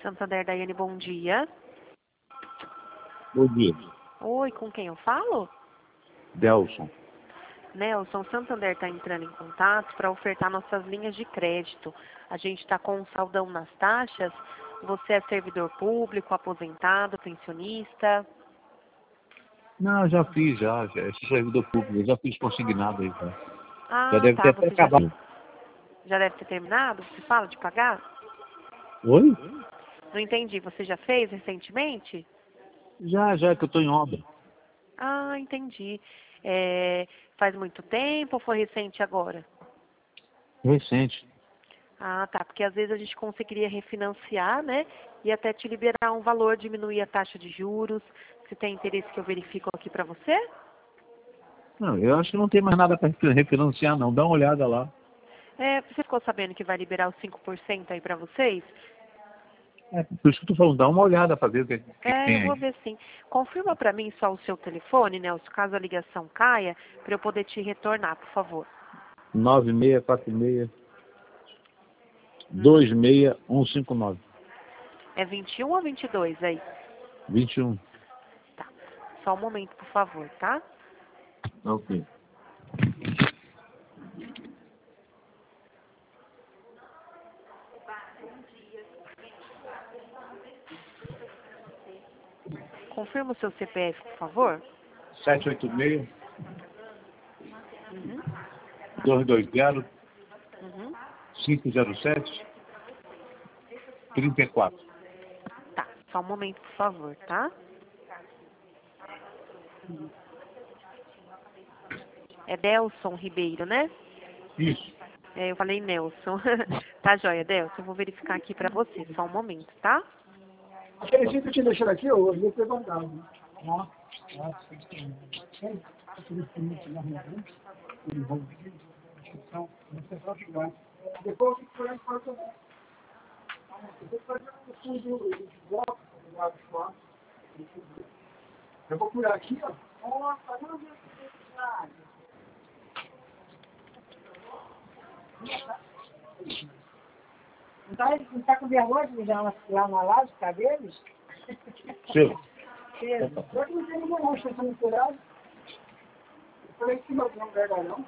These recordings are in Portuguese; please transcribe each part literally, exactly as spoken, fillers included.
Santander, Daiane, bom dia. Bom dia. Oi, com quem eu falo? Delson. Nelson, Santander está entrando em contato para ofertar nossas linhas de crédito. A gente está com um saldão nas taxas. Você é servidor público, aposentado, pensionista? Não, já fiz, já. já esse servidor público, eu já fiz consignado aí. Já, já Ah, deve ter tá. até Você já, acabado. já deve ter terminado? Você fala de pagar? Oi? Não entendi. Você já fez recentemente? Já, já que eu estou em obra. Ah, entendi. É, faz muito tempo ou foi recente agora? Recente. Ah, tá. Porque às vezes a gente conseguiria refinanciar, né? E até te liberar um valor, diminuir a taxa de juros. Se tem interesse que eu verifico aqui para você? Não, eu acho que não tem mais nada para refinanciar, não. Dá uma olhada lá. É, você ficou sabendo que vai liberar os cinco por cento aí para vocês? É, por isso que eu estou falando, dá uma olhada para ver o que, que, que É, eu tem vou aí. ver sim. Confirma para mim só o seu telefone, Nelson, caso a ligação caia, para eu poder te retornar, por favor. nove seis quatro seis, Uhum. dois seis um cinco nove. É vinte e um ou vinte e dois aí? vinte e um. Tá. Só um momento, por favor, tá? Ok. Confirma o seu C P F, por favor. sete oito seis, Uhum. dois dois zero, Uhum. cinco zero sete, três quatro. Tá. Só um momento, por favor, tá? É Delson Ribeiro, né? Isso. É, eu falei Nelson. Tá joia, Delson. Eu vou verificar aqui pra você. Só um momento, tá? Aquele dia que eu tinha deixado aqui, eu ia perguntar. Ó, ó, depois que foi para também. Depois fazer um fundo de bloco do lado de fora. Eu vou curar aqui, ó. Nossa, não vi Não tá, não tá com vergonha de me dar uma, lá uma lástica deles? Seu. Eu que não tenho nenhuma rocha sendo curado. Eu falei que não não pega não.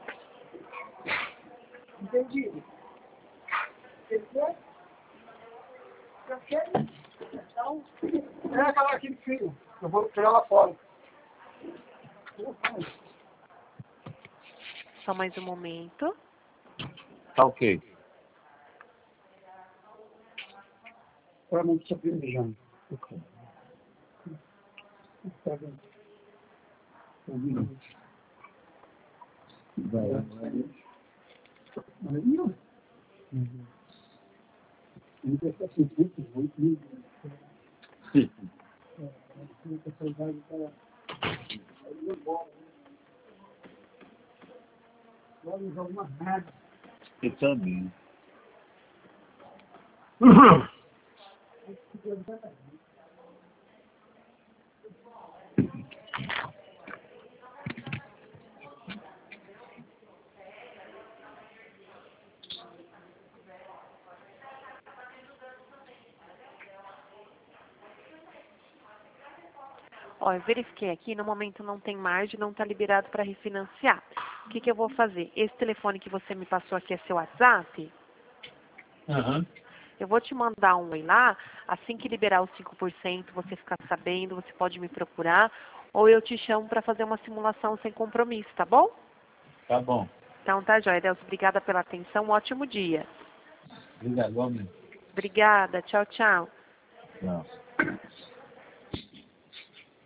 Entendi. Entendeu? Eu quero. Então, é aquela aqui de fio. Eu vou tirar lá fora. Só mais um momento. Tá ok. Para não te aprendizaje. Vai, vai. Aí, ó. Ele vai ficar sem tempo, muito lindo. Vamos alguma merda. Eu também. Ó, eu verifiquei aqui, no momento não tem margem, não está liberado para refinanciar. O que, que eu vou fazer? Esse telefone que você me passou aqui é seu WhatsApp? Aham. Eu vou te mandar um oi lá, assim que liberar os cinco por cento, você ficar sabendo, você pode me procurar, ou eu te chamo para fazer uma simulação sem compromisso, tá bom? Tá bom. Então tá, joia, Delcio, obrigada pela atenção, um ótimo dia. Obrigado, homem. Obrigada, tchau, tchau. Não.